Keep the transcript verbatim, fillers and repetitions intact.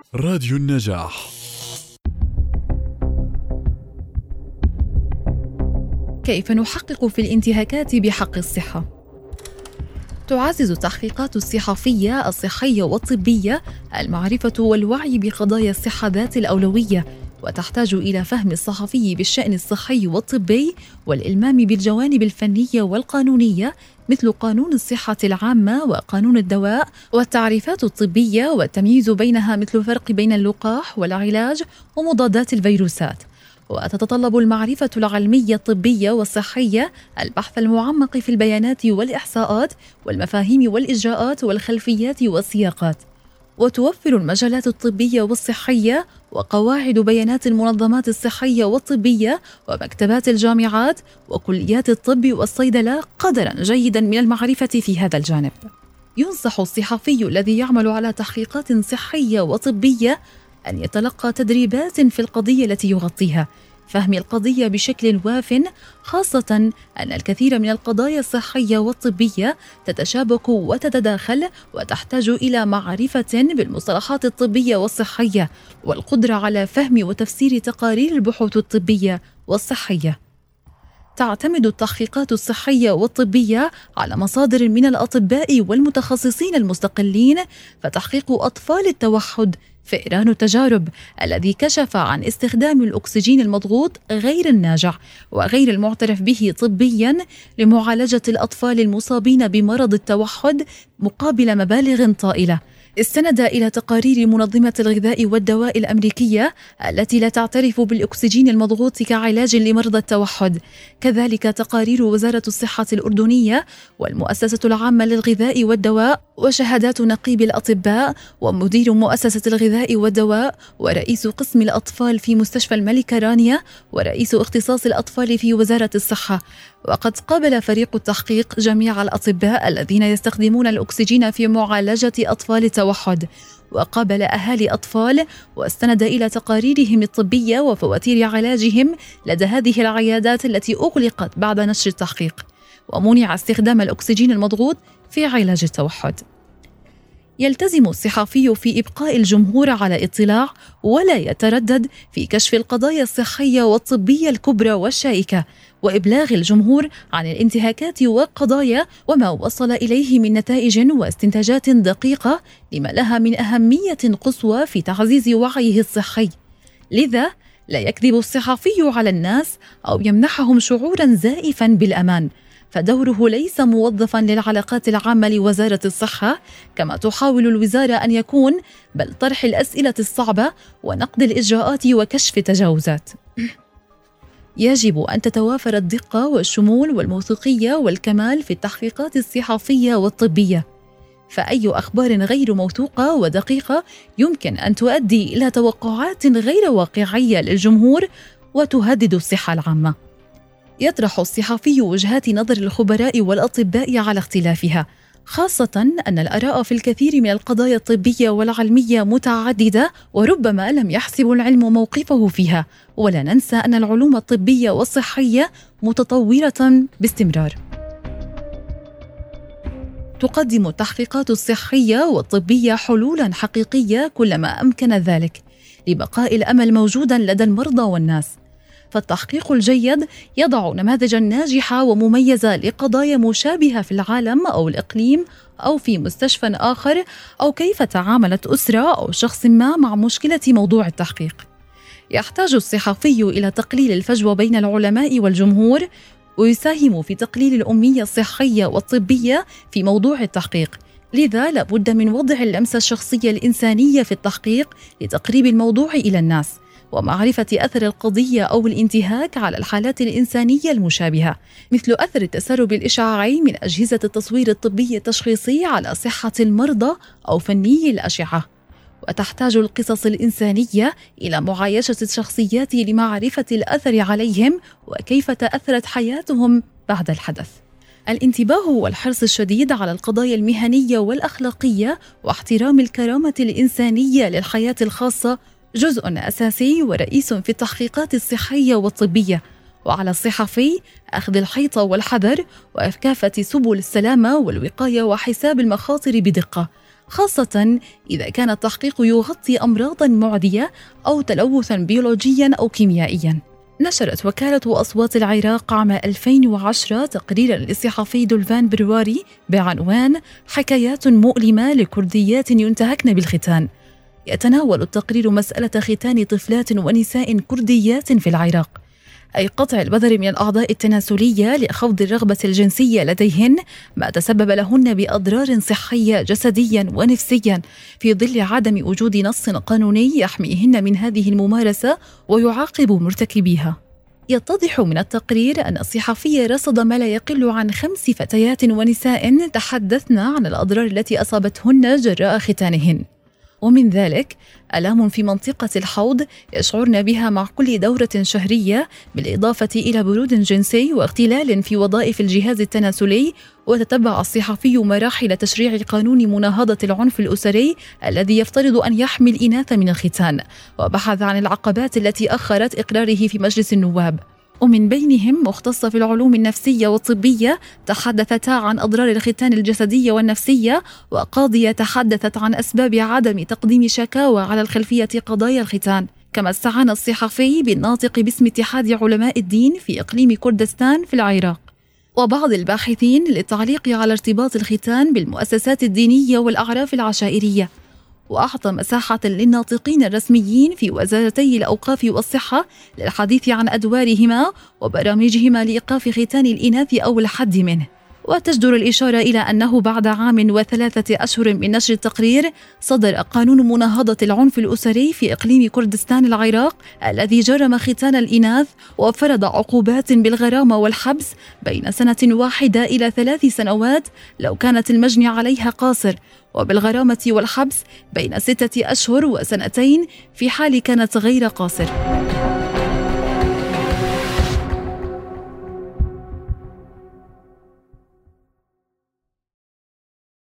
راديو النجاح. كيف نحقق في الانتهاكات بحق الصحة؟ تعزز التحقيقات الصحفية الصحية والطبية المعرفة والوعي بقضايا الصحة ذات الأولوية، وتحتاج إلى فهم الصحفي بالشأن الصحي والطبي والإلمام بالجوانب الفنية والقانونية مثل قانون الصحة العامة وقانون الدواء والتعريفات الطبية والتمييز بينها مثل الفرق بين اللقاح والعلاج ومضادات الفيروسات. وتتطلب المعرفة العلمية الطبية والصحية البحث المعمق في البيانات والإحصاءات والمفاهيم والإجراءات والخلفيات والسياقات. وتوفر المجالات الطبية والصحية وقواعد بيانات المنظمات الصحية والطبية ومكتبات الجامعات وكليات الطب والصيدلة قدراً جيداً من المعرفة في هذا الجانب. ينصح الصحفي الذي يعمل على تحقيقات صحية وطبية أن يتلقى تدريبات في القضية التي يغطيها، فهم القضية بشكل واف، خاصة أن الكثير من القضايا الصحية والطبية تتشابك وتتداخل وتحتاج إلى معرفة بالمصطلحات الطبية والصحية والقدرة على فهم وتفسير تقارير البحوث الطبية والصحية. تعتمد التحقيقات الصحية والطبية على مصادر من الأطباء والمتخصصين المستقلين، فتحقيق أطفال التوحد فئران التجارب الذي كشف عن استخدام الأكسجين المضغوط غير الناجع وغير المعترف به طبياً لمعالجة الأطفال المصابين بمرض التوحد مقابل مبالغ طائلة، استند إلى تقارير منظمة الغذاء والدواء الأمريكية التي لا تعترف بالأكسجين المضغوط كعلاج لمرضى التوحد، كذلك تقارير وزارة الصحة الأردنية والمؤسسة العامة للغذاء والدواء وشهادات نقيب الأطباء ومدير مؤسسة الغذاء والدواء ورئيس قسم الأطفال في مستشفى الملكة رانيا ورئيس اختصاص الأطفال في وزارة الصحة. وقد قابل فريق التحقيق جميع الأطباء الذين يستخدمون الأكسجين في معالجة أطفال التوحد، وقابل أهالي أطفال، واستند إلى تقاريرهم الطبية وفواتير علاجهم لدى هذه العيادات التي أغلقت بعد نشر التحقيق، ومنع استخدام الأكسجين المضغوط في علاج التوحد. يلتزم الصحفي في إبقاء الجمهور على اطلاع ولا يتردد في كشف القضايا الصحية والطبية الكبرى والشائكة، وإبلاغ الجمهور عن الانتهاكات والقضايا وما وصل إليه من نتائج واستنتاجات دقيقة لما لها من أهمية قصوى في تعزيز وعيه الصحي. لذا لا يكذب الصحفي على الناس أو يمنحهم شعورا زائفا بالأمان، فدوره ليس موظفا للعلاقات العامة لوزارة الصحة كما تحاول الوزارة أن يكون، بل طرح الأسئلة الصعبة ونقد الإجراءات وكشف التجاوزات. يجب أن تتوافر الدقة والشمول والموثوقية والكمال في التحقيقات الصحفية والطبية، فأي أخبار غير موثوقة ودقيقة يمكن أن تؤدي إلى توقعات غير واقعية للجمهور وتهدد الصحة العامة. يطرح الصحفي وجهات نظر الخبراء والأطباء على اختلافها، خاصة أن الآراء في الكثير من القضايا الطبية والعلمية متعددة وربما لم يحسب العلم موقفه فيها، ولا ننسى أن العلوم الطبية والصحية متطورة باستمرار. تقدم التحقيقات الصحية والطبية حلولا حقيقية كلما أمكن ذلك لبقاء الأمل موجودا لدى المرضى والناس، فالتحقيق الجيد يضع نماذجا ناجحة ومميزة لقضايا مشابهة في العالم أو الإقليم أو في مستشفى آخر، أو كيف تعاملت أسرة أو شخص ما مع مشكلة موضوع التحقيق. يحتاج الصحفي إلى تقليل الفجوة بين العلماء والجمهور، ويساهم في تقليل الأمية الصحية والطبية في موضوع التحقيق، لذا لابد من وضع اللمسة الشخصية الإنسانية في التحقيق لتقريب الموضوع إلى الناس ومعرفة أثر القضية أو الانتهاك على الحالات الإنسانية المشابهة، مثل أثر التسرب الإشعاعي من أجهزة التصوير الطبي التشخيصي على صحة المرضى أو فني الأشعة. وتحتاج القصص الإنسانية إلى معايشة الشخصيات لمعرفة الأثر عليهم وكيف تأثرت حياتهم بعد الحدث. الانتباه والحرص الشديد على القضايا المهنية والأخلاقية واحترام الكرامة الإنسانية للحياة الخاصة جزء أساسي ورئيس في التحقيقات الصحية والطبية، وعلى الصحفي أخذ الحيطة والحذر وكافة سبل السلامة والوقاية وحساب المخاطر بدقة، خاصة إذا كان التحقيق يغطي أمراضاً معدية أو تلوثاً بيولوجياً أو كيميائياً. نشرت وكالة أصوات العراق عام ألفين وعشرة تقريراً للصحفي دولفان برواري بعنوان حكايات مؤلمة لكرديات ينتهكن بالختان. يتناول التقرير مسألة ختان طفلات ونساء كرديات في العراق، أي قطع البذر من الأعضاء التناسلية لخفض الرغبة الجنسية لديهن، ما تسبب لهن بأضرار صحية جسديا ونفسيا في ظل عدم وجود نص قانوني يحميهن من هذه الممارسة ويعاقب مرتكبيها. يتضح من التقرير أن الصحفي رصد ما لا يقل عن خمس فتيات ونساء تحدثن عن الأضرار التي أصابتهن جراء ختانهن، ومن ذلك آلام في منطقة الحوض يشعرن بها مع كل دورة شهرية، بالإضافة إلى برود جنسي واختلال في وظائف الجهاز التناسلي. وتتبع الصحفي مراحل تشريع قانون مناهضة العنف الأسري الذي يفترض أن يحمي الإناث من الختان، وبحث عن العقبات التي أخرت إقراره في مجلس النواب، ومن بينهم مختصة في العلوم النفسية والطبية تحدثتا عن أضرار الختان الجسدية والنفسية، وقاضية تحدثت عن أسباب عدم تقديم شكاوى على الخلفية قضايا الختان. كما استعان الصحفي بالناطق باسم اتحاد علماء الدين في إقليم كردستان في العراق وبعض الباحثين للتعليق على ارتباط الختان بالمؤسسات الدينية والأعراف العشائرية، وأعطى مساحة للناطقين الرسميين في وزارتي الأوقاف والصحة للحديث عن أدوارهما وبرامجهما لإيقاف ختان الإناث أو الحد منه. وتجدر الإشارة إلى أنه بعد عام وثلاثة أشهر من نشر التقرير صدر قانون مناهضة العنف الأسري في إقليم كردستان العراق الذي جرم ختان الإناث، وفرض عقوبات بالغرامة والحبس بين سنة واحدة إلى ثلاث سنوات لو كانت المجني عليها قاصر، وبالغرامة والحبس بين ستة أشهر وسنتين في حال كانت غير قاصر.